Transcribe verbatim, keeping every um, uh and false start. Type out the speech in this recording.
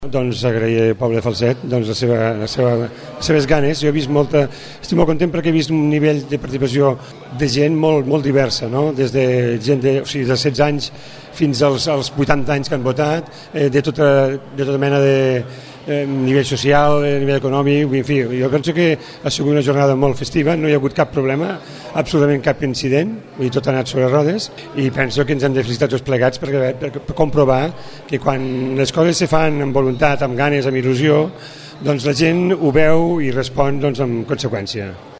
Doncs agrair al poble de Falset doncs, la seva, la seva, les seves ganes. Jo he vist molta... Estic molt content perquè he vist un nivell de participació de gent molt, molt diversa, no? Des de gent de, o sigui, de setze anys fins als, als vuitanta anys que han votat, eh, de, tota, de tota mena de eh, nivell social, eh, nivell econòmic, en fi, jo penso que ha sigut una jornada molt festiva, no hi ha hagut cap problema, absolutament cap incident, vull dir, tot ha anat sobre rodes, i penso que ens hem de felicitar tots plegats per, per, per comprovar que quan les coses se fan amb voluntat, amb ganes, amb il·lusió, doncs la gent ho veu i respon doncs, amb conseqüència.